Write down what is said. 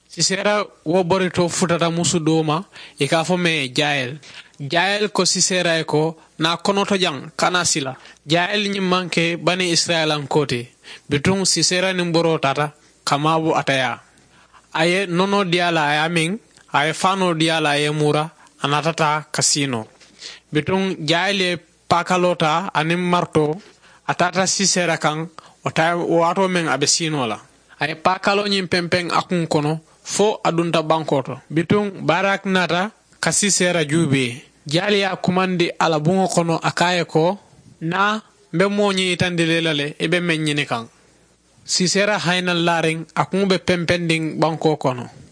Sisera wo borito futata musu doma ika fo me jael. Jael ko sisera ko na konoto jang kana sila. Jael manke bani Israel an kote. Bitung sisera nimboro tata kamabu ataya. Aye nono diala ayamin, aye fano diala aye mura anatata kasino. Bitung jael pakalota anim marto atata sisera kang wato men abesino la. Aye pakalo nyim pempeng akun kono fo adunta bankoto. Bitung barak nata kasi sera jube. Jali ya kumandi ala bungo kono akaye ko na mbe monyi itandelelale ebe menyine kang. Si sera hainal laring akun be pempending banko kono.